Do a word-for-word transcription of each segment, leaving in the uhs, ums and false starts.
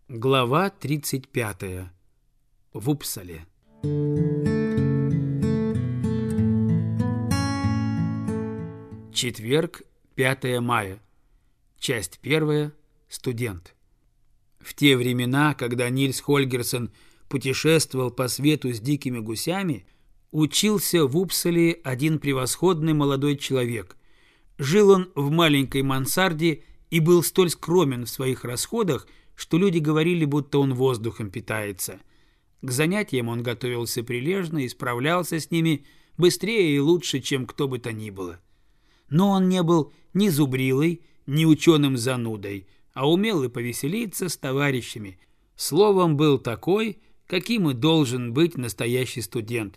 Глава тридцать пятая. В Упсале. Четверг, пятое мая. Часть первая. Студент. В те времена, когда Нильс Хольгерсон путешествовал по свету с дикими гусями, учился в Упсале один превосходный молодой человек. Жил он в маленькой мансарде и был столь скромен в своих расходах, что люди говорили, будто он воздухом питается. К занятиям он готовился прилежно и справлялся с ними быстрее и лучше, чем кто бы то ни было. Но он не был ни зубрилой, ни ученым занудой, а умел и повеселиться с товарищами. Словом, был такой, каким и должен быть настоящий студент.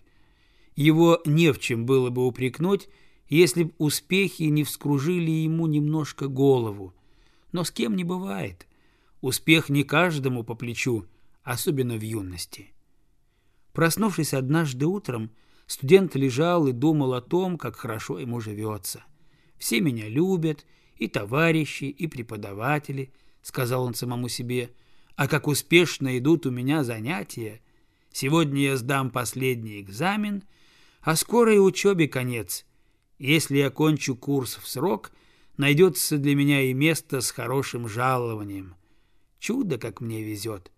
Его не в чем было бы упрекнуть, если б успехи не вскружили ему немножко голову. Но с кем не бывает. Успех не каждому по плечу, особенно в юности. Проснувшись однажды утром, студент лежал и думал о том, как хорошо ему живется. «Все меня любят, и товарищи, и преподаватели», — сказал он самому себе, «а как успешно идут у меня занятия. Сегодня я сдам последний экзамен, а скоро и учебе конец. Если я кончу курс в срок, найдется для меня и место с хорошим жалованием. Чудо, как мне везет.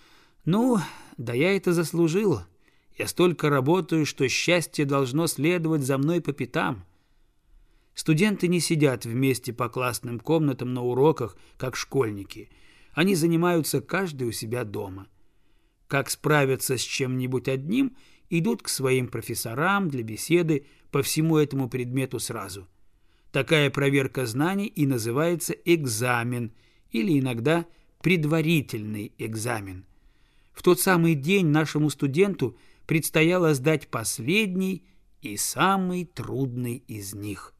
Ну, да я это заслужил. Я столько работаю, что счастье должно следовать за мной по пятам». Студенты не сидят вместе по классным комнатам на уроках, как школьники. Они занимаются каждый у себя дома. Как справиться с чем-нибудь одним, идут к своим профессорам для беседы по всему этому предмету сразу. Такая проверка знаний и называется экзамен, или иногда предварительный экзамен. В тот самый день нашему студенту предстояло сдать последний и самый трудный из них.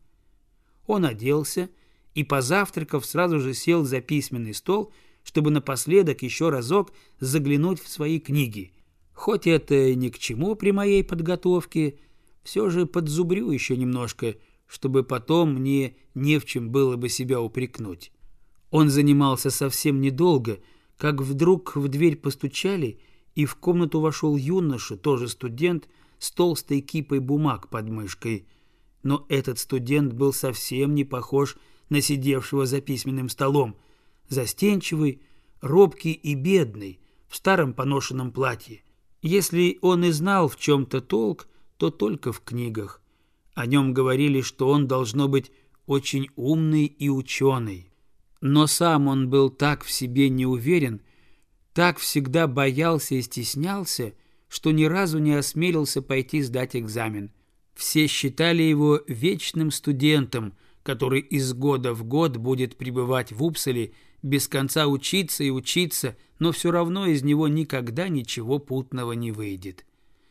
Он оделся и, позавтракав, сразу же сел за письменный стол, чтобы напоследок еще разок заглянуть в свои книги. Хоть это и ни к чему при моей подготовке, все же подзубрю еще немножко, чтобы потом мне не в чем было бы себя упрекнуть. Он занимался совсем недолго, как вдруг в дверь постучали, и в комнату вошел юноша, тоже студент, с толстой кипой бумаг под мышкой. Но этот студент был совсем не похож на сидевшего за письменным столом. Застенчивый, робкий и бедный, в старом поношенном платье. Если он и знал в чем-то толк, то только в книгах. О нем говорили, что он должно быть очень умный и ученый. Но сам он был так в себе не уверен, так всегда боялся и стеснялся, что ни разу не осмелился пойти сдать экзамен. Все считали его вечным студентом, который из года в год будет пребывать в Упсале, без конца учиться и учиться, но все равно из него никогда ничего путного не выйдет.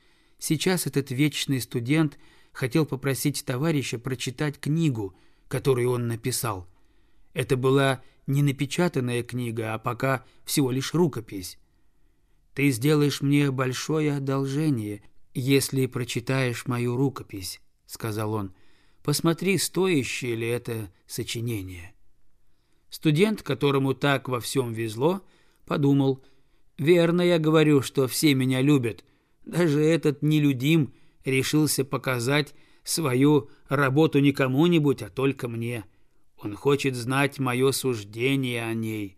Сейчас этот вечный студент хотел попросить товарища прочитать книгу, которую он написал. Это была не напечатанная книга, а пока всего лишь рукопись. «Ты сделаешь мне большое одолжение, если прочитаешь мою рукопись», — сказал он. «Посмотри, стоящее ли это сочинение». Студент, которому так во всем везло, подумал: «Верно я говорю, что все меня любят. Даже этот нелюдим решился показать свою работу не кому-нибудь, а только мне. Он хочет знать мое суждение о ней».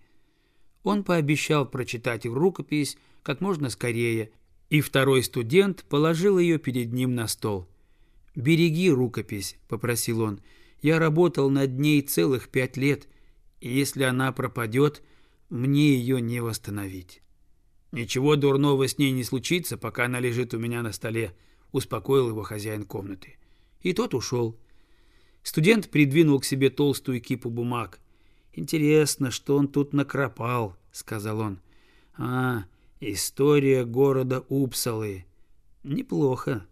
Он пообещал прочитать рукопись как можно скорее, и второй студент положил ее перед ним на стол. «Береги рукопись», — попросил он. «Я работал над ней целых пять лет, и если она пропадет, мне ее не восстановить». «Ничего дурного с ней не случится, пока она лежит у меня на столе», — успокоил его хозяин комнаты. И тот ушел. Студент придвинул к себе толстую кипу бумаг. «Интересно, что он тут накропал», — сказал он. «А, история города Упсалы. Неплохо».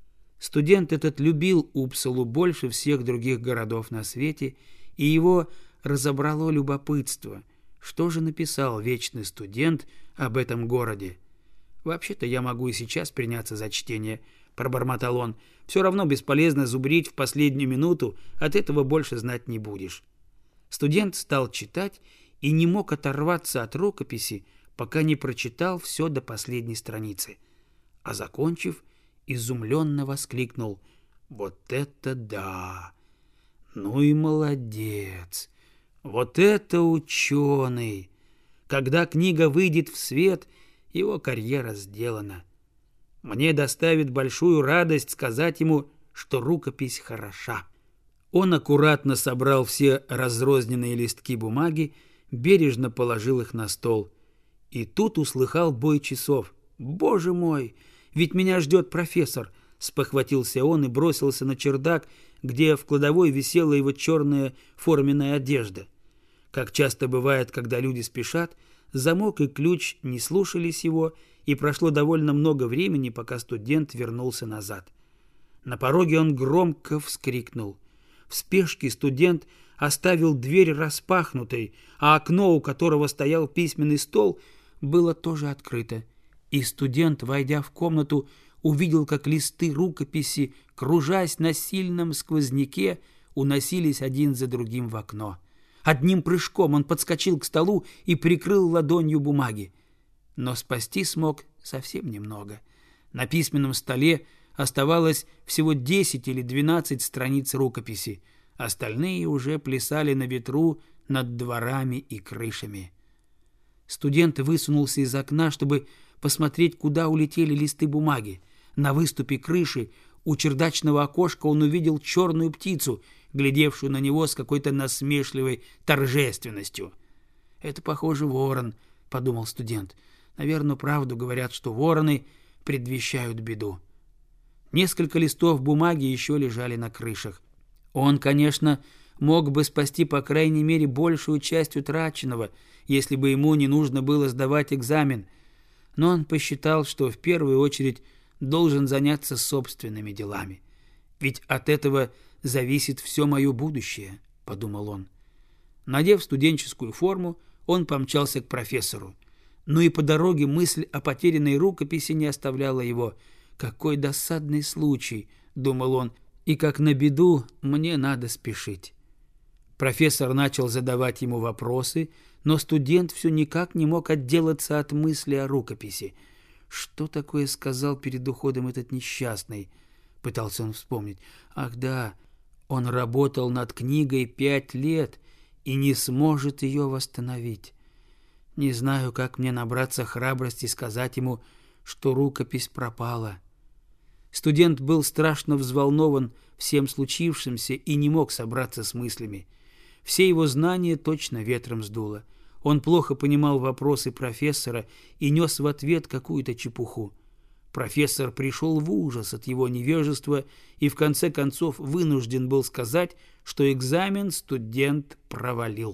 Студент этот любил Упсалу больше всех других городов на свете, и его разобрало любопытство. Что же написал вечный студент об этом городе? «Вообще-то я могу и сейчас приняться за чтение», — пробормотал он. «Все равно бесполезно зубрить в последнюю минуту, от этого больше знать не будешь». Студент стал читать и не мог оторваться от рукописи, пока не прочитал все до последней страницы, а, закончив, изумленно воскликнул: «Вот это да! Ну и молодец! Вот это ученый! Когда книга выйдет в свет, его карьера сделана. Мне доставит большую радость сказать ему, что рукопись хороша». Он аккуратно собрал все разрозненные листки бумаги, бережно положил их на стол. И тут услыхал бой часов. «Боже мой! Ведь меня ждет профессор!» — спохватился он и бросился на чердак, где в кладовой висела его черная форменная одежда. Как часто бывает, когда люди спешат, замок и ключ не слушались его, и прошло довольно много времени, пока студент вернулся назад. На пороге он громко вскрикнул. В спешке студент оставил дверь распахнутой, а окно, у которого стоял письменный стол, было тоже открыто. И студент, войдя в комнату, увидел, как листы рукописи, кружась на сильном сквозняке, уносились один за другим в окно. Одним прыжком он подскочил к столу и прикрыл ладонью бумаги. Но спасти смог совсем немного. На письменном столе оставалось всего десять или двенадцать страниц рукописи. Остальные уже плясали на ветру над дворами и крышами. Студент высунулся из окна, чтобы посмотреть, куда улетели листы бумаги. На выступе крыши у чердачного окошка он увидел черную птицу, глядевшую на него с какой-то насмешливой торжественностью. «Это, похоже, ворон», — подумал студент. «Наверное, правду говорят, что вороны предвещают беду». Несколько листов бумаги еще лежали на крышах. Он, конечно, мог бы спасти по крайней мере большую часть утраченного, если бы ему не нужно было сдавать экзамен. Но он посчитал, что в первую очередь должен заняться собственными делами. «Ведь от этого зависит все мое будущее», — подумал он. Надев студенческую форму, он помчался к профессору. Но и по дороге мысль о потерянной рукописи не оставляла его. «Какой досадный случай», — думал он, — «и как на беду мне надо спешить». Профессор начал задавать ему вопросы, но студент все никак не мог отделаться от мысли о рукописи. «Что такое сказал перед уходом этот несчастный?» — пытался он вспомнить. «Ах да, он работал над книгой пять лет и не сможет ее восстановить. Не знаю, как мне набраться храбрости сказать ему, что рукопись пропала». Студент был страшно взволнован всем случившимся и не мог собраться с мыслями. Все его знания точно ветром сдуло. Он плохо понимал вопросы профессора и нес в ответ какую-то чепуху. Профессор пришел в ужас от его невежества и в конце концов вынужден был сказать, что экзамен студент провалил.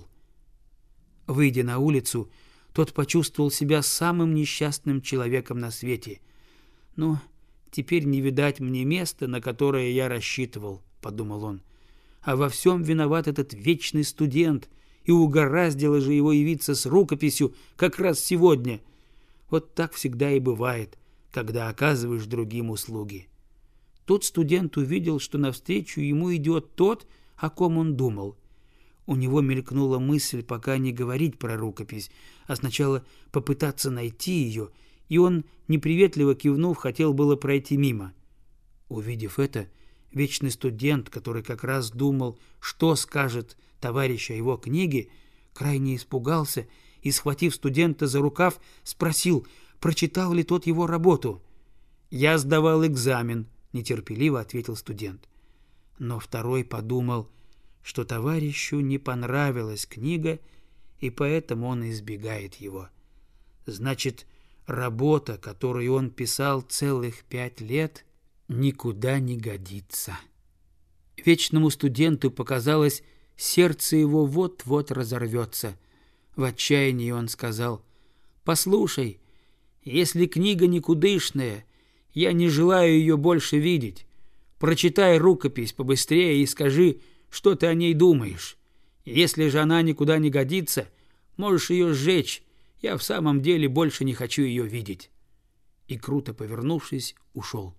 Выйдя на улицу, тот почувствовал себя самым несчастным человеком на свете. «Ну, теперь не видать мне места, на которое я рассчитывал», — подумал он. «А во всем виноват этот вечный студент, и угораздило же его явиться с рукописью как раз сегодня. Вот так всегда и бывает, когда оказываешь другим услуги». Тут студент увидел, что навстречу ему идет тот, о ком он думал. У него мелькнула мысль пока не говорить про рукопись, а сначала попытаться найти ее, и он, неприветливо кивнув, хотел было пройти мимо. Увидев это, вечный студент, который как раз думал, что скажет товарищ о его книге, крайне испугался и, схватив студента за рукав, спросил, прочитал ли тот его работу. «Я сдавал экзамен», — нетерпеливо ответил студент. Но второй подумал, что товарищу не понравилась книга, и поэтому он избегает его. Значит, работа, которую он писал целых пять лет, никуда не годится. Вечному студенту показалось, сердце его вот-вот разорвется. В отчаянии он сказал: «Послушай, если книга никудышная, я не желаю ее больше видеть. Прочитай рукопись побыстрее и скажи, что ты о ней думаешь. Если же она никуда не годится, можешь ее сжечь. Я в самом деле больше не хочу ее видеть». И, круто повернувшись, ушел.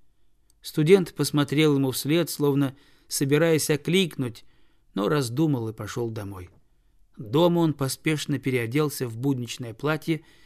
Студент посмотрел ему вслед, словно собираясь окликнуть, но раздумал и пошел домой. Дома он поспешно переоделся в будничное платье,